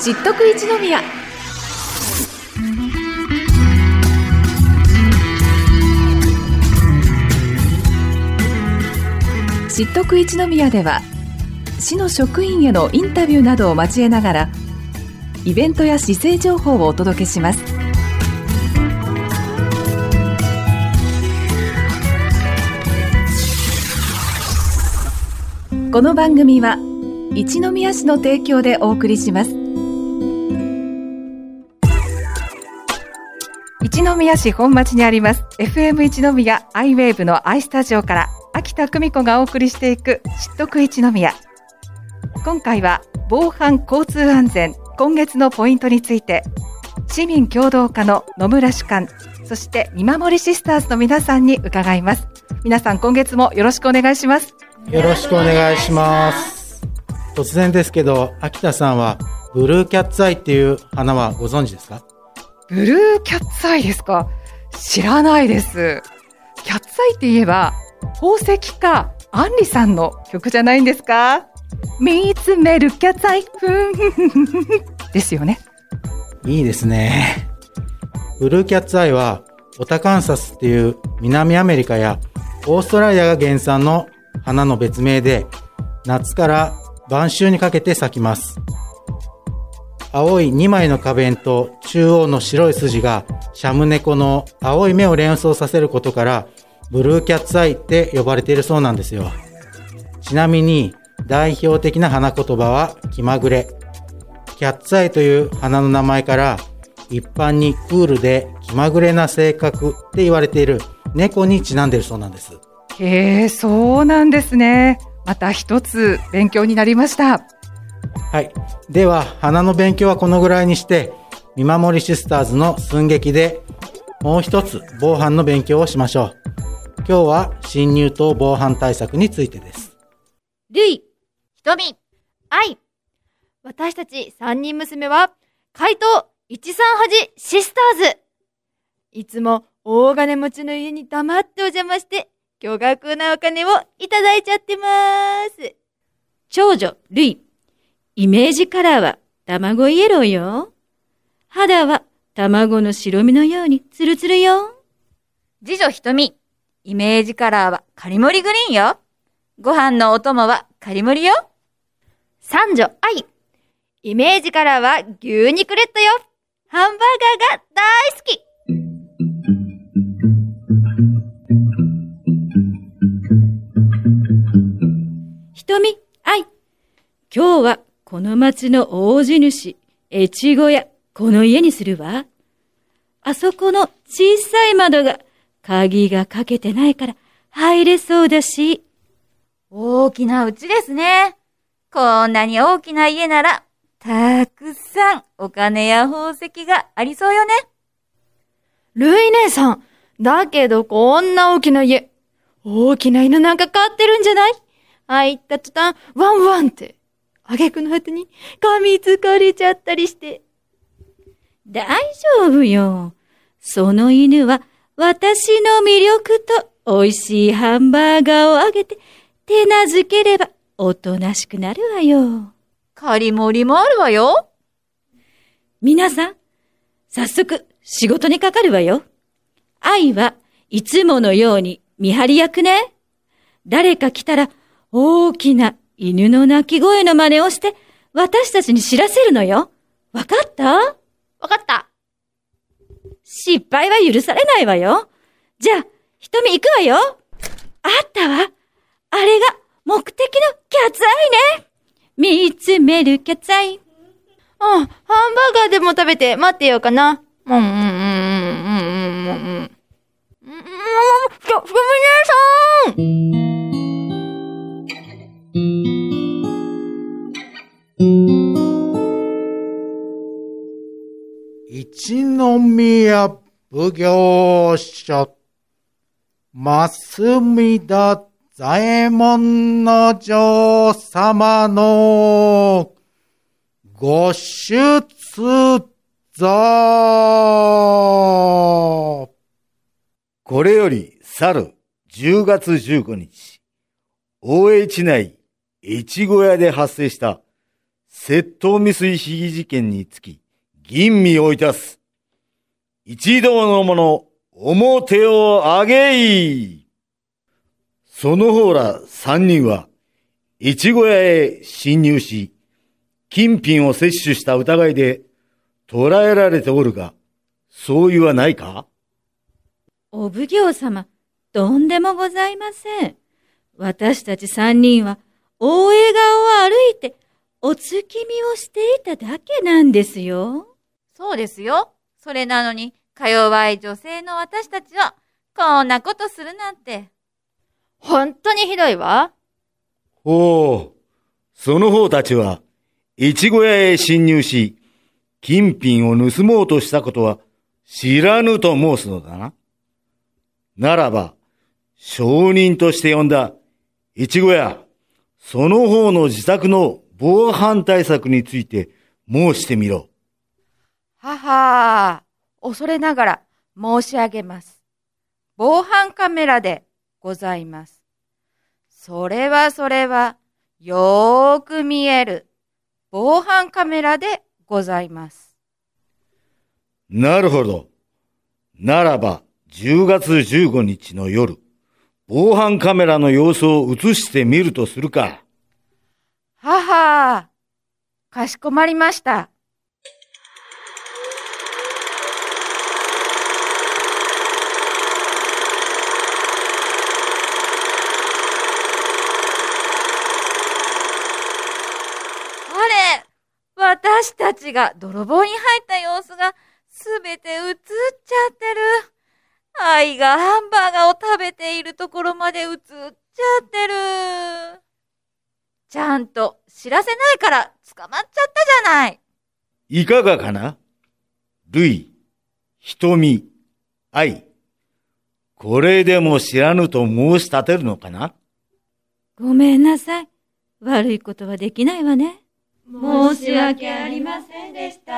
知っとく一宮。知っとく一宮では、市の職員へのインタビューなどを交えながら、イベントや市政情報をお届けします。この番組は一宮市の提供でお送りします。一宮市本町にあります FM 一宮アイウェーブのアイスタジオから秋田久美子がお送りしていく知っとく一宮。今回は防犯交通安全今月のポイントについて、市民協働課の野村主幹、そして見守りシスターズの皆さんに伺います。皆さん今月もよろしくお願いします。 よろしくお願いします。突然ですけど、秋田さんはブルーキャッツアイっていう花はご存知ですか？ ブルーキャッツアイですか？知らないです。キャッツアイって言えば宝石かアンリさんの曲じゃないんですか？見つめるキャッツアイですよね。 いいですね。ブルーキャッツアイはオタカンサスっていう南アメリカやオーストラリアが原産の花の別名で、夏から晩秋にかけて咲きます。青い2枚の花弁と中央の白い筋がシャム猫の青い目を連想させることから、ブルーキャッツアイって呼ばれているそうなんですよ。ちなみに代表的な花言葉は気まぐれ。キャッツアイという花の名前から一般にクールで気まぐれな性格って言われている猫にちなんでいるそうなんです。 へえ、そうなんですね。また一つ勉強になりました。 はい。では花の勉強はこのぐらいにして、見守りシスターズの寸劇でもう一つ防犯の勉強をしましょう。今日は侵入等防犯対策についてです。 るい、ひとみ、あい。私たち三人娘は怪盗138シスターズ。いつも大金持ちの家に黙ってお邪魔して巨額なお金をいただいちゃってます。長女るい、イメージカラーは卵イエローよ。肌は卵の白身のようにツルツルよ。次女ひとみ、イメージカラーはカリモリグリーンよ。ご飯のお供はカリモリよ。三女あい、イメージカラーは牛肉レッドよ。ハンバーガーが大好き。ひとみ、あい。今日はこの町の大地主、越後屋、この家にするわ。あそこの小さい窓が鍵がかけてないから入れそうだし。大きな家ですね。こんなに大きな家なら、たくさんお金や宝石がありそうよね。 ルイ姉さん、だけどこんな大きな家、大きな犬なんか飼ってるんじゃない？入った途端、ワンワンって、挙句の果てに噛みつかれちゃったりして。 大丈夫よ。その犬は私の魅力と美味しいハンバーガーをあげて手なずければおとなしくなるわよ。カリモリもあるわよ。皆さん、早速仕事にかかるわよ。愛はいつものように見張り役ね。誰か来たら大きな犬の鳴き声の真似をして私たちに知らせるのよ。わかった？わかった。失敗は許されないわよ。じゃあ、ひとみ行くわよ。あったわ。あれが目的のキャッツアイね。見つめるキャッツアイ。 ハンバーガーでも食べて待ってようかな。ふみねさん。 一宮奉行所、増田左衛門の嬢様のご出座。 これより去る10月15日、大江市内越後屋で発生した窃盗未遂被疑事件につき、吟味をいたす。一同の者、表を上げい。その方ら三人は、越後屋へ侵入し、金品を摂取した疑いで捕らえられておるが、そう言わないか？ お奉行様、とんでもございません。私たち三人は、大江川を歩いて、お月見をしていただけなんですよ。 そうですよ。それなのに、か弱い女性の私たちは、こんなことするなんて。 本当にひどいわ。 おう、その方たちは、越後屋へ侵入し、金品を盗もうとしたことは知らぬと申すのだな。ならば、証人として呼んだ越後屋、その方の自宅の防犯対策について申してみろ。 はは恐れながら申し上げます。防犯カメラでございます。それは、よーく見える防犯カメラでございます。 なるほど。ならば、10月15日の夜、防犯カメラの様子を映してみるとするか。 ははかしこまりました。私たちが泥棒に入った様子がすべて映っちゃってる。愛がハンバーガーを食べているところまで映っちゃってる。ちゃんと知らせないから捕まっちゃったじゃない。 いかがかな？ルイ、瞳、愛。これでも知らぬと申し立てるのかな？ ごめんなさい。悪いことはできないわね。申し訳ありませんでした。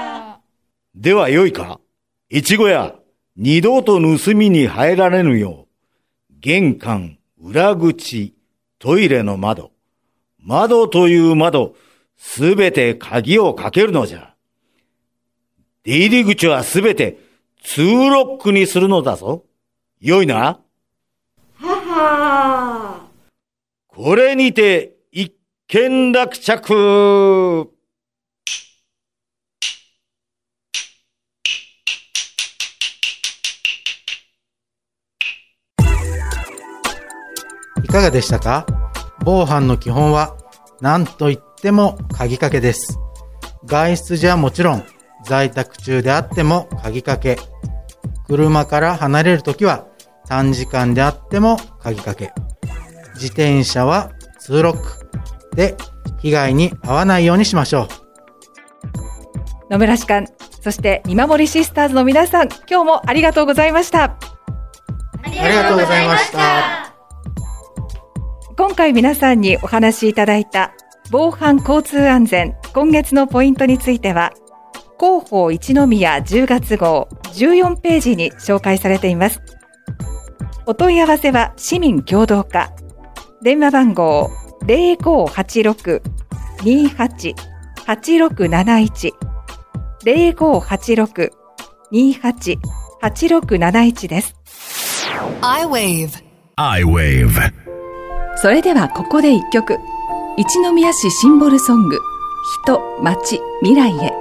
ではよいか？越後屋、二度と盗みに入られぬよう、玄関、裏口、トイレの窓という窓、すべて鍵をかけるのじゃ。出入り口はすべてツーロックにするのだぞ。よいな？ ははこれにて一件落着。 いかがでしたか？防犯の基本は何といっても鍵かけです。外出時はもちろん、在宅中であっても鍵かけ。車から離れるときは短時間であっても鍵かけ。自転車はツーロックで被害に遭わないようにしましょう。 野村士官、そして見守りシスターズの皆さん、今日もありがとうございました。 ありがとうございました。 今回皆さんにお話しいただいた防犯交通安全今月のポイントについては、広報一宮10月号14ページに紹介されています。お問い合わせは市民協働課、電話番号 0586-28-8671 0586-28-8671 です。 iWave。 それではここで一曲、一宮市シンボルソング、人、町、未来へ。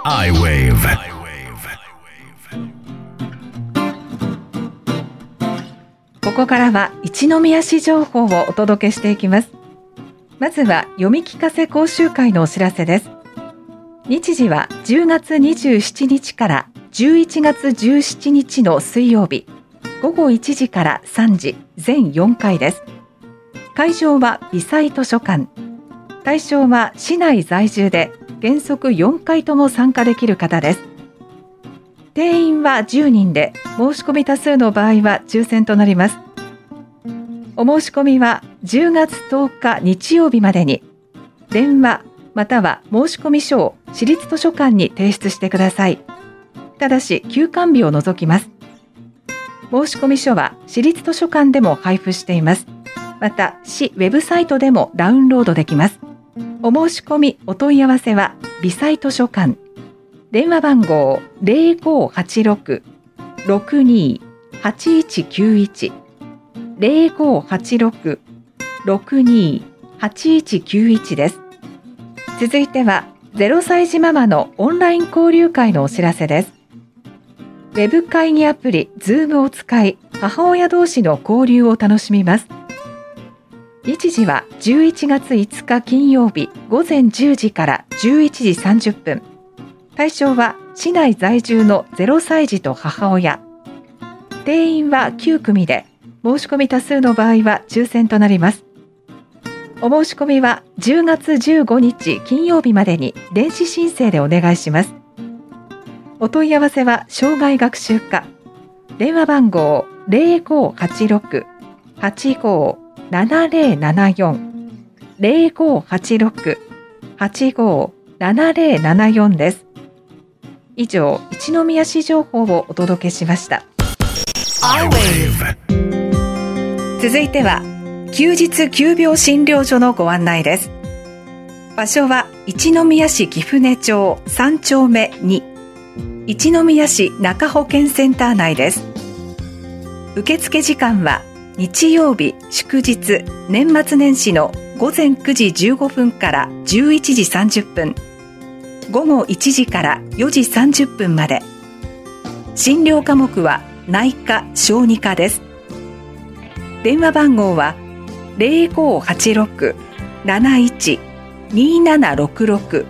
I-Wave。 ここからは一宮市情報をお届けしていきます。まずは読み聞かせ講習会のお知らせです。日時は10月27日から11月17日の水曜日、午後1時から3時、全4回です。会場は微細図書館。対象は市内在住で原則4回とも参加できる方です。定員は10人で、申し込み多数の場合は抽選となります。お申し込みは10月10日日曜日までに、電話または申し込み書を市立図書館に提出してください。ただし休館日を除きます。申し込み書は市立図書館でも配布しています。また市ウェブサイトでもダウンロードできます。お申し込みお問い合わせは微細図書館、電話番号 0586-628191 0586-628191 です。続いては0歳児ママのオンライン交流会のお知らせです。ウェブ会議アプリ Zoom を使い、母親同士の交流を楽しみます。日時は11月5日金曜日午前10時から11時30分。対象は市内在住の0歳児と母親。定員は9組で、申し込み多数の場合は抽選となります。お申し込みは10月15日金曜日までに電子申請でお願いします。お問い合わせは障害学習課。電話番号 0586-857074 0586-857074 です。以上、一宮市情報をお届けしました。続いては休日急病診療所のご案内です。場所は一宮市貴船町3丁目2、一宮市中保健センター内です。受付時間は日曜日、祝日、年末年始の午前9時15分から11時30分、午後1時から4時30分まで。診療科目は内科・小児科です。電話番号は 0586-71-2766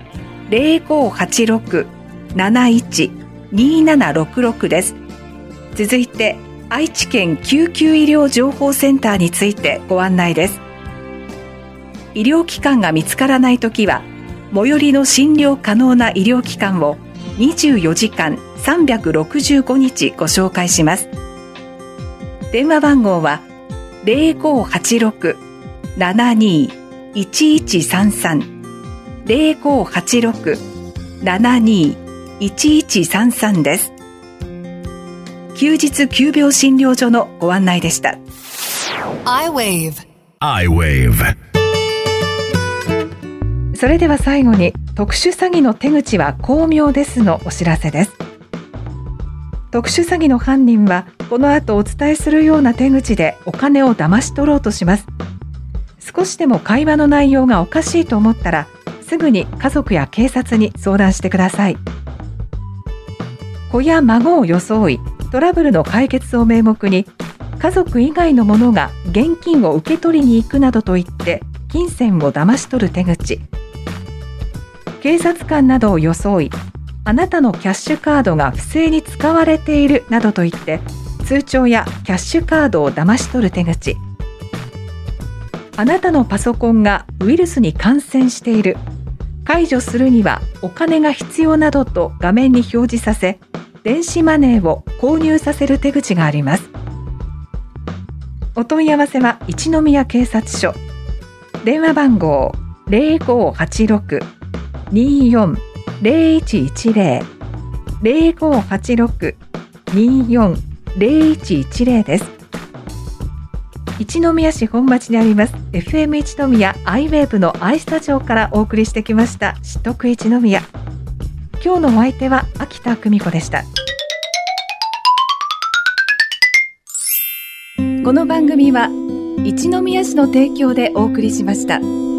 0586-71-2766 です。続いて愛知県救急医療情報センターについてご案内です。医療機関が見つからないときは、最寄りの診療可能な医療機関を24時間365日ご紹介します。電話番号は 0586-72-1133 0586-72-1133 です。休日急病診療所のご案内でした。 I-Wave。 それでは最後に、特殊詐欺の手口は巧妙ですのお知らせです。特殊詐欺の犯人はこの後お伝えするような手口でお金を騙し取ろうとします。少しでも会話の内容がおかしいと思ったら、すぐに家族や警察に相談してください。子や孫を装い、トラブルの解決を名目に家族以外の者が現金を受け取りに行くなどと言って金銭を騙し取る手口。警察官などを装い、あなたのキャッシュカードが不正に使われているなどと言って通帳やキャッシュカードを騙し取る手口。あなたのパソコンがウイルスに感染している、解除するにはお金が必要などと画面に表示させ、電子マネーを購入させる手口があります。お問い合わせは一宮警察署。電話番号 0586-24-0110 0586-24-0110 です。一宮市本町にあります FM 一宮 I-Wave の I スタジオからお送りしてきました知得一宮。今日のお相手は秋田久美子でした。この番組は一宮市の提供でお送りしました。